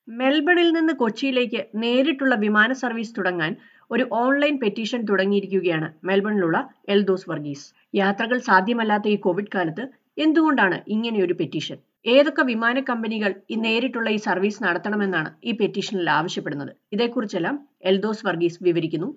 മെൽബണിൽ നിന്ന് കൊച്ചിയിലേക്ക് നേരിട്ടുള്ള വിമാന സർവീസ് തുടങ്ങാൻ ഒരു ഓൺലൈൻ പെറ്റീഷൻ തുടങ്ങിയിരിക്കുകയാണ് മെൽബണിലുള്ള എൽദോസ് വർഗീസ്. യാത്രകൾ സാധ്യമല്ലാത്ത ഈ കോവിഡ് കാലത്ത് എന്തുകൊണ്ടാണ് ഇങ്ങനെയൊരു പെറ്റീഷൻ? ഏതൊക്കെ വിമാന കമ്പനികൾ നേരിട്ടുള്ള ഈ സർവീസ് നടത്തണമെന്നാണ് ഈ പെറ്റീഷനിൽ ആവശ്യപ്പെടുന്നത്? ഇതേക്കുറിച്ചെല്ലാം എൽദോസ് വർഗീസ് വിവരിക്കുന്നു.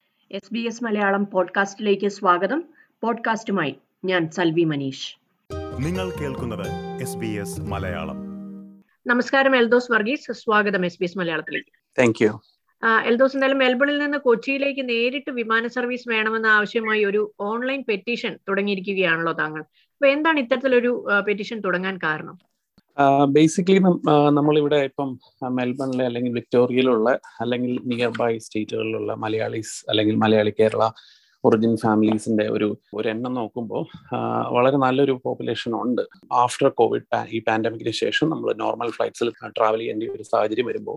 SBS മലയാളം പോഡ്കാസ്റ്റിലേക്ക് സ്വാഗതം. പോഡ്കാസ്റ്റുമായി ഞാൻ സൽവി മനീഷ്. നിങ്ങൾ കേൾക്കുന്നത് SBS മലയാളം. നമസ്കാരം എൽദോസ് വർഗീസ്, സ്വാഗതം SBS മലയാളത്തിലേക്ക്. Thank you. എൽദോസ്, എന്തായാലും മെൽബണിൽ നിന്ന് കൊച്ചിയിലേക്ക് നേരിട്ട് വിമാന സർവീസ് വേണമെന്ന ആവശ്യമായി ഒരു ഓൺലൈൻ പെറ്റീഷൻ തുടങ്ങിയിരിക്കുകയാണല്ലോ താങ്കൾ. അപ്പൊ എന്താണ് ഇത്തരത്തിലൊരു പെറ്റീഷൻ തുടങ്ങാൻ കാരണം? ബേസിക്കലി നമ്മളിവിടെ ഇപ്പം മെൽബണിലെ അല്ലെങ്കിൽ വിക്ടോറിയയിലുള്ള അല്ലെങ്കിൽ നിയർ ബൈ സ്റ്റേറ്റുകളിലുള്ള മലയാളീസ് അല്ലെങ്കിൽ മലയാളി കേരള ഒറിജിൻ ഫാമിലീസിന്റെ ഒരു എണ്ണം നോക്കുമ്പോൾ വളരെ നല്ലൊരു പോപ്പുലേഷൻ ഉണ്ട്. ആഫ്റ്റർ കോവിഡ് ഈ പാൻഡമിക്കിന് ശേഷം നമ്മൾ നോർമൽ ഫ്ലൈറ്റ്സിൽ ട്രാവൽ ചെയ്യേണ്ട ഒരു സാഹചര്യം വരുമ്പോൾ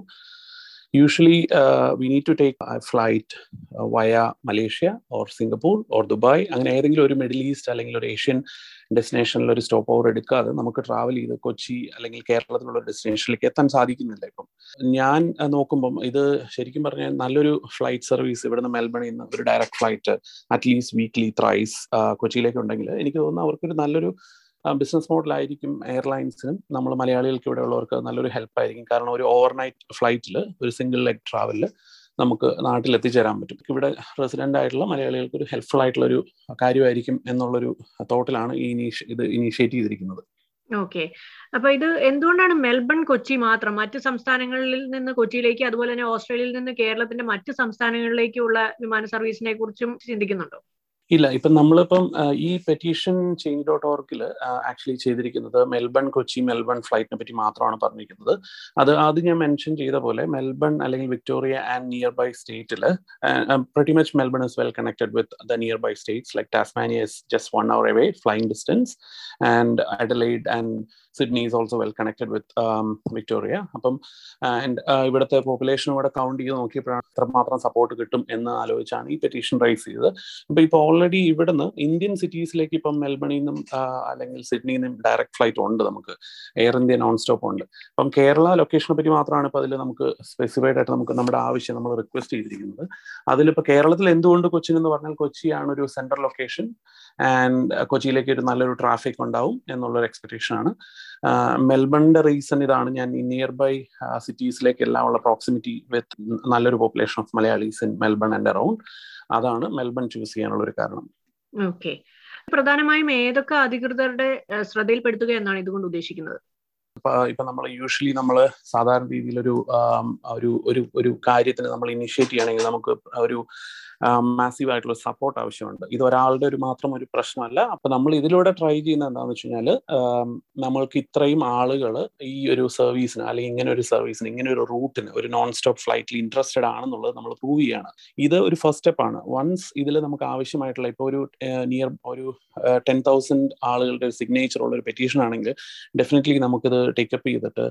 usually we need to take a flight via Malaysia or Singapore or Dubai. അങ്ങനെ ഏതെങ്കിലും ഒരു മിഡിൽ ഈസ്റ്റ് അല്ലെങ്കിൽ ഒരു ഏഷ്യൻ ഡെസ്റ്റിനേഷനിൽ ഒരു സ്റ്റോപ്പ് ഓവർ എടുക്കാതെ നമുക്ക് ട്രാവൽ ചെയ്ത് കൊച്ചി അല്ലെങ്കിൽ കേരളത്തിലുള്ള ഒരു ഡെസ്റ്റിനേഷനിലേക്ക് എത്താൻ സാധിക്കുന്നില്ല. ഇപ്പം ഞാൻ നോക്കുമ്പം ഇത് ശരിക്കും പറഞ്ഞാൽ നല്ലൊരു ഫ്ലൈറ്റ് സർവീസ് ഇവിടുന്ന് മെൽബണിൽ നിന്ന് ഒരു direct flight at least weekly thrice കൊച്ചിയിലേക്ക് ഉണ്ടെങ്കിൽ എനിക്ക് തോന്നുന്നു അവർക്കൊരു നല്ലൊരു ബിസിനസ് മോഡലായിരിക്കും. എയർലൈൻസിനും നമ്മൾ മലയാളികൾക്ക് ഇവിടെ ഉള്ളവർക്ക് നല്ലൊരു ഹെൽപ്പായിരിക്കും. കാരണം ഒരു ഓവർനൈറ്റ് ഫ്ലൈറ്റിൽ ഒരു സിംഗിൾ ലെഗ് ട്രാവലിൽ നമുക്ക് നാട്ടിൽ എത്തിച്ചേരാൻ പറ്റും. ഇവിടെ റെസിഡന്റ് ആയിട്ടുള്ള മലയാളികൾക്ക് ഒരു ഹെൽപ്ഫുൾ ആയിട്ടുള്ള ഒരു കാര്യമായിരിക്കും എന്നുള്ളൊരു തോട്ടിലാണ് ഇത് ഇനീഷ്യേറ്റ് ചെയ്തിരിക്കുന്നത്. ഓക്കെ, അപ്പൊ ഇത് എന്തുകൊണ്ടാണ് മെൽബൺ കൊച്ചി മാത്രം? മറ്റ് സംസ്ഥാനങ്ങളിൽ നിന്ന് കൊച്ചിയിലേക്ക്, അതുപോലെ തന്നെ ഓസ്ട്രേലിയയിൽ നിന്ന് കേരളത്തിന്റെ മറ്റ് സംസ്ഥാനങ്ങളിലേക്കുള്ള വിമാന സർവീസിനെ കുറിച്ചും ചിന്തിക്കുന്നുണ്ടോ? ഇല്ല, ഇപ്പം നമ്മളിപ്പം ഈ പെറ്റീഷൻ change.org ആക്ച്വലി ചെയ്തിരിക്കുന്നത് മെൽബൺ കൊച്ചി മെൽബൺ ഫ്ലൈറ്റിനെ പറ്റി മാത്രമാണ് പറഞ്ഞിരിക്കുന്നത്. അത് ഞാൻ മെൻഷൻ ചെയ്ത പോലെ മെൽബൺ അല്ലെങ്കിൽ വിക്ടോറിയ ആൻഡ് നിയർ ബൈ സ്റ്റേറ്റിൽ pretty much Melbourne is well connected with the nearby states like Tasmania is just 1 hour away flying distance, and Adelaide and Sydney is also well connected with Victoria. അപ്പം ഇവിടുത്തെ population ഇവിടെ count ചെയ്ത് നോക്കിയപ്പോഴാണ് എത്രമാത്രം support കിട്ടും എന്ന് ആലോചിച്ചാണ് ഈ petition rice ചെയ്തത്. അപ്പോൾ ഇപ്പോൾ ഓൾറെഡി ഇവിടുന്ന് ഇന്ത്യൻ സിറ്റീസിലേക്ക് ഇപ്പം മെൽബണിൽ നിന്നും അല്ലെങ്കിൽ സിഡ്നിയിൽ നിന്നും ഡയറക്റ്റ് ഫ്ലൈറ്റ് ഉണ്ട്. നമുക്ക് എയർ ഇന്ത്യ നോൺ സ്റ്റോപ്പ് ഉണ്ട്. അപ്പം കേരള ലൊക്കേഷനെ പറ്റി മാത്രമാണ് ഇപ്പോൾ അതിൽ നമുക്ക് സ്പെസിഫൈഡ് ആയിട്ട് നമുക്ക് നമ്മുടെ ആവശ്യം നമ്മൾ റിക്വസ്റ്റ് ചെയ്തിരിക്കുന്നത്. അതിലിപ്പോൾ കേരളത്തിൽ എന്തുകൊണ്ട് കൊച്ചിൻ എന്ന് പറഞ്ഞാൽ കൊച്ചിയാണ് ഒരു സെൻട്രൽ ലൊക്കേഷൻ ആൻഡ് കൊച്ചിയിലേക്ക് ഒരു നല്ലൊരു ട്രാഫിക് ഉണ്ടാവും എന്നുള്ളൊരു എക്സ്പെക്ടേഷൻ ആണ്. മെൽബണിന്റെ റീസൺ ഇതാണ്, ഞാൻ ഈ നിയർ ബൈ സിറ്റീസിലേക്ക് എല്ലാം ഉള്ള പ്രോക്സിമിറ്റി വിത്ത് നല്ലൊരു population of Malayalees in Melbourne and around. അതാണ് മെൽബൺ ചൂസ് ചെയ്യാനുള്ള ഒരു കാരണം. ഓക്കെ, പ്രധാനമായും ഏതൊക്കെ അധികൃതരുടെ ശ്രദ്ധയിൽപ്പെടുത്തുക എന്നാണ് ഇതുകൊണ്ട് ഉദ്ദേശിക്കുന്നത്? ഇപ്പൊ നമ്മൾ യൂഷ്വലി നമ്മൾ സാധാരണ രീതിയിൽ ഒരു കാര്യത്തിന് നമ്മൾ ഇനിഷ്യേറ്റ് ചെയ്യണമെങ്കിൽ നമുക്ക് ഒരു മാസീവ് ആയിട്ടുള്ള സപ്പോർട്ട് ആവശ്യമുണ്ട്. ഇത് ഒരാളുടെ മാത്രം ഒരു പ്രശ്നമല്ല. അപ്പൊ നമ്മൾ ഇതിലൂടെ ട്രൈ ചെയ്യുന്നത് എന്താണെന്ന് വെച്ച് കഴിഞ്ഞാൽ നമ്മൾക്ക് ഇത്രയും ആളുകൾ ഈ ഒരു സർവീസിന് അല്ലെങ്കിൽ ഇങ്ങനെ ഒരു സർവീസിന് ഇങ്ങനെ ഒരു റൂട്ടിന് ഒരു നോൺ സ്റ്റോപ്പ് ഫ്ലൈറ്റിൽ ഇൻട്രസ്റ്റഡ് ആണെന്നുള്ളത് നമ്മൾ പ്രൂവ് ചെയ്യാണ്. ഇത് ഒരു ഫസ്റ്റ് സ്റ്റെപ്പാണ്. വൺസ് ഇതിൽ നമുക്ക് ആവശ്യമായിട്ടുള്ള ഇപ്പോൾ ഒരു 10,000 ആളുകളുടെ ഒരു സിഗ്നേച്ചർ ഉള്ള ഒരു പെറ്റീഷൻ ആണെങ്കിൽ ഡെഫിനറ്റ്ലി നമുക്കിത് ടേക്കപ്പ് ചെയ്തിട്ട്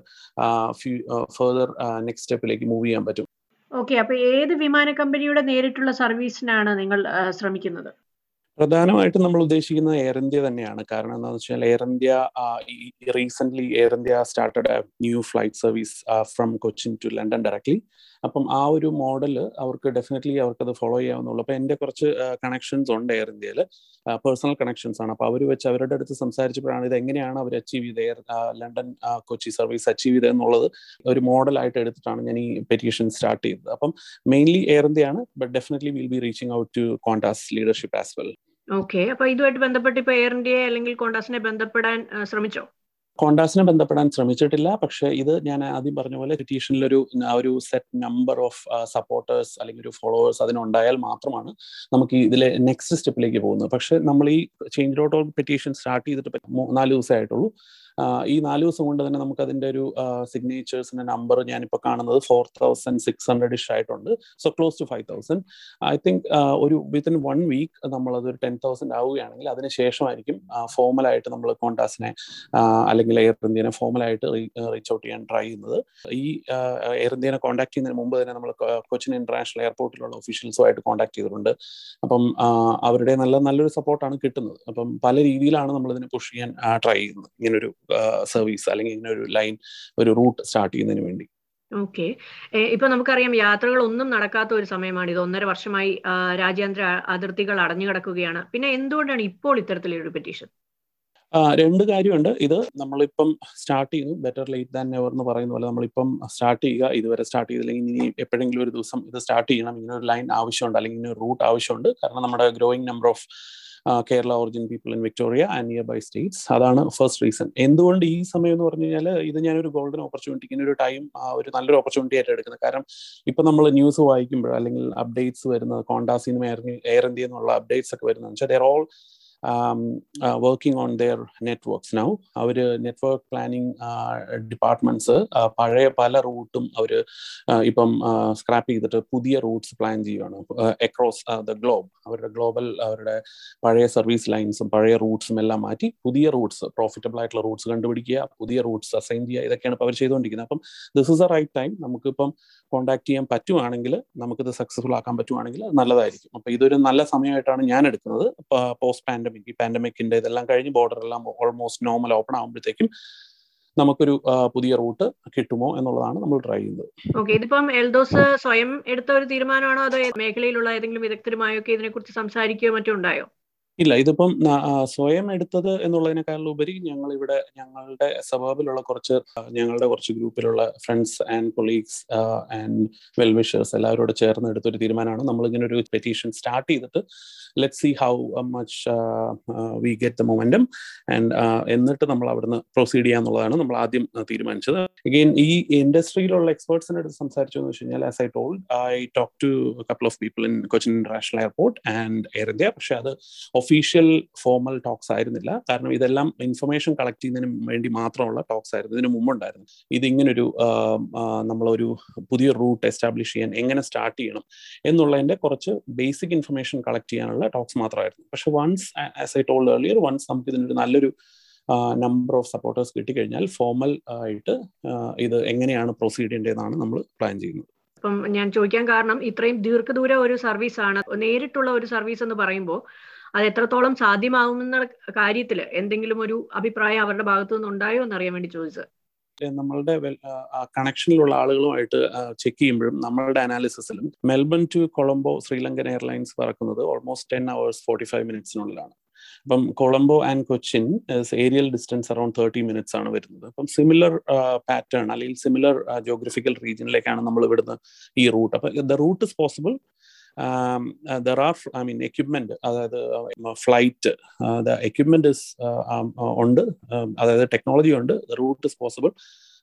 ഫർദർ നെക്സ്റ്റ് സ്റ്റെപ്പിലേക്ക് മൂവ് ചെയ്യാൻ പറ്റും. ഓക്കെ, അപ്പൊ ഏത് വിമാന കമ്പനിയുടെ നേരിട്ടുള്ള സർവീസിനാണ് നിങ്ങൾ ശ്രമിക്കുന്നത്? പ്രധാനമായിട്ടും നമ്മൾ ഉദ്ദേശിക്കുന്നത് എയർ ഇന്ത്യ തന്നെയാണ്. കാരണം എന്താണെന്ന് വെച്ചാൽ Air India recent Air India started a new flight service from Cochin to London directly. അപ്പം ആ ഒരു മോഡൽ അവർക്ക് ഡെഫിനറ്റ്ലി അവർക്കത് ഫോളോ ചെയ്യാവുന്നുള്ളൂ. അപ്പോൾ എൻ്റെ കുറച്ച് കണക്ഷൻസ് ഉണ്ട് എയർ ഇന്ത്യയിൽ, പേഴ്സണൽ കണക്ഷൻസ് ആണ്. അപ്പോൾ അവർ വെച്ച് അവരുടെ അടുത്ത് സംസാരിച്ചപ്പോഴാണ് ഇത് എങ്ങനെയാണ് അവർ അച്ചീവ് ചെയ്ത് ലണ്ടൻ കൊച്ചി സർവീസ് അച്ചീവ് ചെയ്തത് എന്നുള്ളത് ഒരു മോഡലായിട്ട് എടുത്തിട്ടാണ് ഞാൻ ഈ പെറ്റീഷൻ സ്റ്റാർട്ട് ചെയ്തത്. അപ്പം മെയിൻലി എയർ ഇന്ത്യയാണ്, but definitely will be reaching out to Qantas leadership as well. Okay, അപ്പൊ ഇതുമായിട്ട് ബന്ധപ്പെട്ട് ഇപ്പൊ എയർ ഇന്ത്യയെ അല്ലെങ്കിൽ കോണ്ടാസിനെ ബന്ധപ്പെടാൻ ശ്രമിച്ചോ? കോണ്ടാസിനെ ബന്ധപ്പെടാൻ ശ്രമിച്ചിട്ടില്ല. പക്ഷേ ഇത് ഞാൻ ആദ്യം പറഞ്ഞ പോലെ പെറ്റീഷനിൽ ഒരു സെറ്റ് നമ്പർ ഓഫ് സപ്പോർട്ടേഴ്സ് അല്ലെങ്കിൽ ഒരു ഫോളോവേഴ്സ് അതിനുണ്ടായാൽ മാത്രമാണ് നമുക്ക് ഇതിലെ നെക്സ്റ്റ് സ്റ്റെപ്പിലേക്ക് പോകുന്നത്. പക്ഷെ നമ്മൾ ഈ change.org പെറ്റീഷൻ സ്റ്റാർട്ട് ചെയ്തിട്ട് 4 ദിവസമായിട്ടുള്ളൂ. ഈ 4 ദിവസം കൊണ്ട് തന്നെ നമുക്ക് അതിന്റെ ഒരു സിഗ്നേച്ചേഴ്സിന്റെ നമ്പർ ഞാനിപ്പോൾ കാണുന്നത് 4,600 ആയിട്ടുണ്ട്. So close to 5,000. I think ഒരു വിത്തിൻ 1 വീക്ക് നമ്മളതൊരു 10,000 ആവുകയാണെങ്കിൽ അതിനുശേഷമായിരിക്കും ഫോർമലായിട്ട് നമ്മൾ കോണ്ടാസിനെ അല്ലെങ്കിൽ എയർ ഇന്ത്യനെ ഫോർമലായിട്ട് റീച്ച് ഔട്ട് ചെയ്യാൻ ട്രൈ ചെയ്യുന്നത്. ഈ എയർ ഇന്ത്യനെ കോൺടാക്ട് ചെയ്യുന്നതിന് മുമ്പ് തന്നെ നമ്മൾ കൊച്ചിൻ ഇന്റർനാഷണൽ എയർപോർട്ടിലുള്ള ഒഫീഷ്യൽസുമായിട്ട് കോൺടാക്ട് ചെയ്തിട്ടുണ്ട്. അപ്പം അവരുടെ നല്ലൊരു സപ്പോർട്ടാണ് കിട്ടുന്നത്. അപ്പം പല രീതിയിലാണ് നമ്മൾ ഇതിനെ പുഷ് ചെയ്യാൻ ട്രൈ ചെയ്യുന്നത്, ഇങ്ങനൊരു സർവീസ് അല്ലെങ്കിൽ ഇങ്ങനെ ഒരു ലൈൻ ഒരു റൂട്ട് സ്റ്റാർട്ട് ചെയ്യുന്നതിന് വേണ്ടി. ഓക്കെ. ഇപ്പൊ നമുക്കറിയാം യാത്രകൾ ഒന്നും നടക്കാത്ത ഒരു സമയമാണ് ഇത്. 1.5 വർഷമായി രാജ്യാന്തര അതിർത്തികൾ അടഞ്ഞു കിടക്കുകയാണ്. പിന്നെ എന്തുകൊണ്ടാണ് ഇപ്പോൾ ഇത്തരത്തിലൊരു പെറ്റീഷൻ? രണ്ട് കാര്യമുണ്ട്. ഇത് നമ്മളിപ്പം സ്റ്റാർട്ട് ചെയ്യുന്നു, ബെറ്റർ ലേറ്റ് ദാൻ നെവർ എന്ന് പറയുന്ന പോലെ നമ്മളിപ്പം സ്റ്റാർട്ട് ചെയ്യുക. ഇതുവരെ സ്റ്റാർട്ട് ചെയ്തില്ലെങ്കിൽ ഇനി എപ്പോഴെങ്കിലും ഒരു ദിവസം ഇത് സ്റ്റാർട്ട് ചെയ്യണം. ഇങ്ങനെ ഒരു ലൈൻ ആവശ്യമുണ്ട്, അല്ലെങ്കിൽ ഇങ്ങനെ ഒരു റൂട്ട് ആവശ്യമുണ്ട്. കാരണം നമ്മുടെ growing number of Kerala origin people in Victoria and nearby states. അതാണ് ഫസ്റ്റ് റീസൺ. എന്തുകൊണ്ട് ഈ സമയം എന്ന് പറഞ്ഞു കഴിഞ്ഞാൽ ഇത് ഞാനൊരു ഗോൾഡൻ ഓപ്പർച്യൂണിറ്റി, ഇങ്ങനെ ഒരു ടൈം ഒരു നല്ലൊരു ഓപ്പർച്യൂണിറ്റി ആയിട്ട് എടുക്കുന്നത്. കാരണം ഇപ്പം നമ്മൾ ന്യൂസ് വായിക്കുമ്പോൾ അല്ലെങ്കിൽ അപ്ഡേറ്റ്സ് വരുന്നത്, കോണ്ടാസിൽ നിന്ന് എയർ ഇന്ത്യ എന്നുള്ള അപ്ഡേറ്റ്സ് ഒക്കെ വരുന്നത് വെച്ചാൽ they're all working on their networks now. അവർ നെറ്റ്വർക്ക് പ്ലാനിങ് ഡിപ്പാർട്ട്മെന്റ്സ് പഴയ പല റൂട്ടും അവർ ഇപ്പം സ്ക്രാപ്പ് ചെയ്തിട്ട് പുതിയ റൂട്ട്സ് പ്ലാൻ ചെയ്യുകയാണ് അക്രോസ് ദ ഗ്ലോബ്. അവരുടെ ഗ്ലോബൽ അവരുടെ പഴയ സർവീസ് ലൈൻസും പഴയ റൂട്ട്സും എല്ലാം മാറ്റി പുതിയ റൂട്ട്സ്, പ്രോഫിറ്റബിൾ ആയിട്ടുള്ള റൂട്ട്സ് കണ്ടുപിടിക്കുക, പുതിയ റൂട്ട്സ് അസൈൻ ചെയ്യുക. ഇതൊക്കെയാണ് ഇപ്പോൾ അവർ ചെയ്തുകൊണ്ടിരിക്കുന്നത്. അപ്പം this is a right time. നമുക്കിപ്പം കോൺടാക്ട് ചെയ്യാൻ പറ്റുവാണെങ്കിൽ, നമുക്കിത് സക്സസ്ഫുൾ ആക്കാൻ പറ്റുവാണെങ്കിൽ നല്ലതായിരിക്കും. അപ്പം ഇതൊരു നല്ല സമയമായിട്ടാണ് ഞാൻ എടുക്കുന്നത്. പോസ്റ്റ് പാൻഡമിക്, ഈ പാൻഡമിക്കിന്റെ ഇതെല്ലാം കഴിഞ്ഞ് ബോർഡർ എല്ലാം ഓൾമോസ്റ്റ് നോർമൽ ഓപ്പൺ ആകുമ്പോഴത്തേക്കും നമുക്കൊരു പുതിയ റൂട്ട് കിട്ടുമോ എന്നുള്ളതാണ് നമ്മൾ ട്രൈ ചെയ്യുന്നത്. ഓക്കെ. ഇതിപ്പം എൽദോസ് സ്വയം എടുത്ത ഒരു തീരുമാനമാണോ അതോ മേഖലയിലുള്ള ഏതെങ്കിലും വിദഗ്ധരുമായൊക്കെ ഇതിനെക്കുറിച്ച് സംസാരിക്കുകയോ മറ്റോ ഉണ്ടായോ? ഇല്ല, ഇതിപ്പം സ്വയം എടുത്തത് എന്നുള്ളതിനേക്കാളുപരി ഞങ്ങളിവിടെ ഞങ്ങളുടെ സബർബിലുള്ള ഞങ്ങളുടെ കുറച്ച് ഗ്രൂപ്പിലുള്ള friends and colleagues and well wishers എല്ലാവരോട് ചേർന്ന് എടുത്തൊരു തീരുമാനമാണ്. നമ്മളിങ്ങനെ ഒരു പെറ്റീഷൻ സ്റ്റാർട്ട് ചെയ്തിട്ട് let see how much we get the momentum and എന്നിട്ട് നമ്മൾ അവിടുന്ന് പ്രൊസീഡ് ചെയ്യാന്നുള്ളതാണ് നമ്മൾ ആദ്യം തീരുമാനിച്ചത്. അഗെയിൻ ഈ ഇൻഡസ്ട്രിയിലുള്ള എക്സ്പേർട്സിന്റെ അടുത്ത് സംസാരിച്ചു എന്ന് വെച്ച് കഴിഞ്ഞാൽ, as I told, I talk to couple of people in Cochin international airport and Air India. പക്ഷെ അത് ഒഫീഷ്യൽ ഫോർമൽ ടോക്സ് ആയിരുന്നില്ല. കാരണം ഇതെല്ലാം ഇൻഫർമേഷൻ കളക്ട് ചെയ്യുന്നതിന് വേണ്ടി മാത്രമുള്ള ടോക്സ് ആയിരുന്നു ഇതിനു മുമ്പുണ്ടായിരുന്നു. ഇതിങ്ങനൊരു നമ്മളൊരു പുതിയ റൂട്ട് എസ്റ്റാബ്ലിഷ് ചെയ്യാൻ എങ്ങനെ സ്റ്റാർട്ട് ചെയ്യണം എന്നുള്ളതിന്റെ കുറച്ച് ബേസിക് ഇൻഫർമേഷൻ കളക്ട് ചെയ്യാനുള്ള ടോക്സ് മാത്രമായിരുന്നു. പക്ഷെ once, as I told earlier, once നമുക്ക് ഇതിനൊരു നല്ലൊരു നമ്പർ ഓഫ് സപ്പോർട്ടേഴ്സ് കിട്ടിക്കഴിഞ്ഞാൽ ഫോർമൽ ആയിട്ട് ഇത് എങ്ങനെയാണ് പ്രൊസീഡ് ചെയ്യേണ്ടതെന്നാണ് നമ്മൾ പ്ലാൻ ചെയ്യുന്നത്. ഇപ്പം ഞാൻ ചോദിക്കാൻ കാരണം, ഇത്രയും ദീർഘദൂര ഒരു സർവീസാണ്, നേരിട്ടുള്ള ഒരു സർവീസ് എന്ന് പറയുമ്പോൾ അത് എത്രത്തോളം സാധ്യമാകുമെന്ന കാര്യത്തിൽ എന്തെങ്കിലും ഒരു അഭിപ്രായം അവരുടെ ഭാഗത്തു നിന്ന് ഉണ്ടായോ എന്നറിയാൻ വേണ്ടി ചോദിച്ചത്. നമ്മളുടെ കണക്ഷനിലുള്ള ആളുകളുമായിട്ട് ചെക്ക് ചെയ്യുമ്പോഴും നമ്മളുടെ അനാലിസിസിലും Melbourne to Colombo Sri Lankan airlines പറക്കുന്നത് ഓൾമോസ്റ്റ് 10 hours 45 minutes അപ്പം Colombo and Cochin aerial distance around 30 minutes ആണ് വരുന്നത്. അപ്പം സിമിലർ പാറ്റേൺ അല്ലെങ്കിൽ സിമിലർ ജോഗ്രഫിക്കൽ റീജിയനിലേക്കാണ് നമ്മൾ ഇവിടുന്ന് ഈ റൂട്ട്. അപ്പം the route is possible. There are, equipment, അതായത് ഫ്ലൈറ്റ്, the equipment is ഉണ്ട്, അതായത് ടെക്നോളജി ഉണ്ട്. The route is possible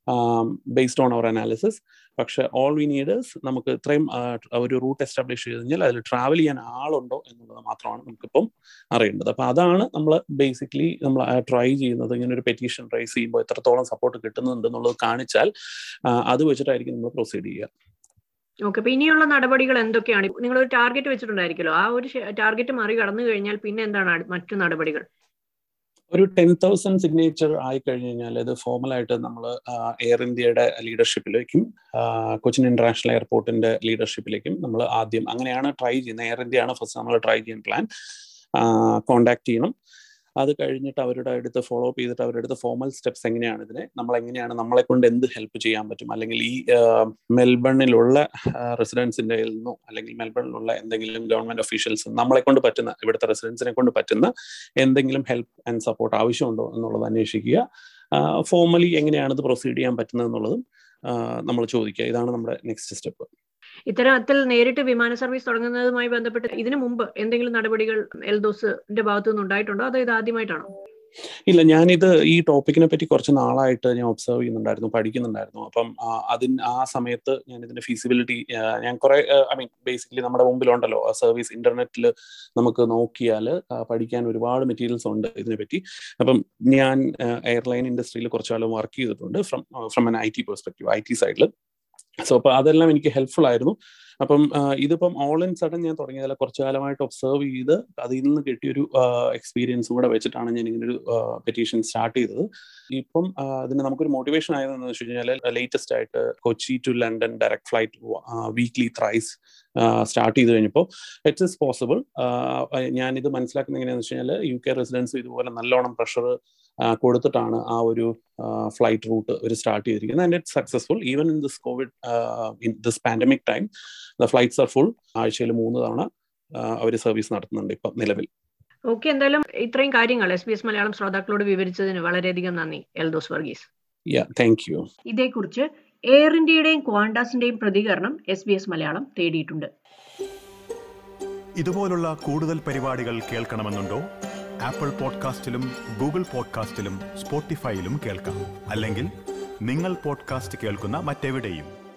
based on our analysis. പക്ഷെ all we need is നമുക്ക് ഇത്രയും ഒരു റൂട്ട് എസ്റ്റാബ്ലിഷ് ചെയ്ത് കഴിഞ്ഞാൽ അതിൽ ട്രാവൽ ചെയ്യാൻ ആളുണ്ടോ എന്നുള്ളത് മാത്രമാണ് നമുക്കിപ്പം അറിയേണ്ടത്. അപ്പം അതാണ് നമ്മൾ ബേസിക്കലി നമ്മൾ ട്രൈ ചെയ്യുന്നത്. ഇങ്ങനെ ഒരു പെറ്റീഷൻ റൈസ് ചെയ്യുമ്പോൾ എത്രത്തോളം സപ്പോർട്ട് കിട്ടുന്നുണ്ട് എന്നുള്ളത് കാണിച്ചാൽ അത് വെച്ചിട്ടായിരിക്കും നമ്മൾ പ്രൊസീഡ് ചെയ്യുക. ഓക്കെ. അപ്പൊ ഇനിയുള്ള നടപടികൾ എന്തൊക്കെയാണ്? നിങ്ങളൊരു ടാർഗറ്റ് വെച്ചിട്ടുണ്ടായിരിക്കുമല്ലോ, ആ ഒരു ടാർഗറ്റ് മറികടന്നു കഴിഞ്ഞാൽ പിന്നെ എന്താണ് മറ്റു നടപടികൾ? ഒരു 10,000 സിഗ്നേച്ചർ ആയി കഴിഞ്ഞു കഴിഞ്ഞാൽ ഇത് ഫോർമലായിട്ട് നമ്മൾ എയർ ഇന്ത്യയുടെ ലീഡർഷിപ്പിലേക്കും കൊച്ചിൻ ഇന്റർനാഷണൽ എയർപോർട്ടിന്റെ ലീഡർഷിപ്പിലേക്കും നമ്മൾ ആദ്യം അങ്ങനെയാണ് ട്രൈ ചെയ്യുന്നത്. എയർ ഇന്ത്യയാണ് ഫസ്റ്റ് നമ്മൾ ട്രൈ ചെയ്യാൻ പ്ലാൻ. കോണ്ടാക്ട് ചെയ്യണം. അത് കഴിഞ്ഞിട്ട് അവരുടെ അടുത്ത് ഫോളോ അപ്പ് ചെയ്തിട്ട് അവരുടെ അടുത്ത് ഫോർമൽ സ്റ്റെപ്സ് എങ്ങനെയാണ് ഇതിനെ നമ്മളെ കൊണ്ട് എന്ത് ഹെൽപ്പ് ചെയ്യാൻ പറ്റും, അല്ലെങ്കിൽ ഈ മെൽബണിലുള്ള റെസിഡൻസിന്റെ നിന്നോ അല്ലെങ്കിൽ മെൽബണിലുള്ള എന്തെങ്കിലും ഗവൺമെന്റ് ഒഫീഷ്യൽസ് നമ്മളെ കൊണ്ട് പറ്റുന്ന, ഇവിടുത്തെ റെസിഡൻസിനെ കൊണ്ട് പറ്റുന്ന എന്തെങ്കിലും ഹെൽപ്പ് ആൻഡ് സപ്പോർട്ട് ആവശ്യമുണ്ടോ എന്നുള്ളത് അന്വേഷിക്കുക. ഫോർമലി എങ്ങനെയാണ് ഇത് പ്രൊസീഡ് ചെയ്യാൻ പറ്റുന്നത് എന്നുള്ളതും നമ്മൾ ചോദിക്കുക. ഇതാണ് നമ്മുടെ നെക്സ്റ്റ് സ്റ്റെപ്പ്. ഇത്തരത്തിൽ നേരിട്ട് വിമാന സർവീസ് തുടങ്ങുന്നതുമായി ബന്ധപ്പെട്ട് ഇതിനു മുമ്പ് എന്തെങ്കിലും നടപടികൾ എൽദോസിന്റെ ഭാഗത്തു നിന്ന് ഉണ്ടായിട്ടുണ്ടോ, അതോ ഇത് ആദ്യമായിട്ടാണോ? ഇല്ല, ഞാനിത് ഈ ടോപ്പിക്കിനെ പറ്റി കുറച്ച് നാളായിട്ട് ഞാൻ ഒബ്സർവ് ചെയ്യുന്നുണ്ടായിരുന്നു, പഠിക്കുന്നുണ്ടായിരുന്നു. അപ്പം ആ സമയത്ത് ഞാൻ ഇതിന്റെ ഫീസിബിലിറ്റി ഞാൻ കുറെ ബേസിക്കലി നമ്മുടെ മുമ്പിലുണ്ടല്ലോ സർവീസ്, ഇന്റർനെറ്റിൽ നമുക്ക് നോക്കിയാൽ പഠിക്കാൻ ഒരുപാട് മെറ്റീരിയൽസ് ഉണ്ട് ഇതിനെപ്പറ്റി. അപ്പം ഞാൻ എയർലൈൻ ഇൻഡസ്ട്രിയിൽ കുറച്ചു കാലം വർക്ക് ചെയ്തിട്ടുണ്ട് from an IT perspective, IT സൈഡിൽ. സോ അപ്പോൾ അതെല്ലാം എനിക്ക് ഹെൽപ്ഫുൾ ആയിരുന്നു. അപ്പം ഇതിപ്പം ഓൾ ഇൻ സഡൻ ഞാൻ തുടങ്ങിയതല്ല, കുറച്ചു കാലമായിട്ട് ഒബ്സർവ് ചെയ്ത് അതിൽ നിന്ന് കിട്ടിയൊരു എക്സ്പീരിയൻസും കൂടെ വെച്ചിട്ടാണ് ഞാൻ ഇങ്ങനൊരു പെറ്റീഷൻ സ്റ്റാർട്ട് ചെയ്തത്. ഇപ്പം അതിന് നമുക്കൊരു മോട്ടിവേഷൻ ആയതെന്ന് വെച്ച് കഴിഞ്ഞാൽ ലേറ്റസ്റ്റ് ആയിട്ട് Kochi to London direct flight weekly thrice start ചെയ്ത് കഴിഞ്ഞപ്പോൾ ഇറ്റ് ഈസ് പോസിബിൾ. ഞാനിത് മനസ്സിലാക്കുന്നത് എങ്ങനെയാണെന്ന് വെച്ച് കഴിഞ്ഞാൽ UK റെസിഡൻസ് ഇതുപോലെ നല്ലോണം പ്രഷർ കൊടുത്തിട്ടാണ് ആ ഒരു ഫ്ലൈറ്റ് റൂട്ട് ഒരു സ്റ്റാർട്ട് ചെയ്തിരിക്കുന്നത്. And it successful even in this covid in this pandemic time the flights are full. ആഴ്ചയിൽ 3 തവണ അവർ സർവീസ് നടത്തുന്നുണ്ട് ഇപ്പം നിലവിൽ. ഓക്കെ, എന്തായാലും ഇത്രയും കാര്യങ്ങൾ SBS മലയാളം ശ്രോതാക്കളോട് വിവരിച്ചതിന് വളരെയധികം നന്ദി എൽദോസ് വർഗീസ്. Thank you. ഇതേക്കുറിച്ച് എയർ ഇന്ത്യയുടെയും ക്വാണ്ടാസിന്റെയും പ്രതികരണം SBS മലയാളം തേടിയിട്ടുണ്ട്. ഇതുപോലുള്ള കൂടുതൽ പരിപാടികൾ കേൾക്കണമെന്നുണ്ടോ? ആപ്പിൾ പോഡ്കാസ്റ്റിലും ഗൂഗിൾ പോഡ്കാസ്റ്റിലും സ്പോട്ടിഫൈയിലും കേൾക്കാം. അല്ലെങ്കിൽ നിങ്ങൾ പോഡ്കാസ്റ്റ് കേൾക്കുന്ന മറ്റെവിടെയും.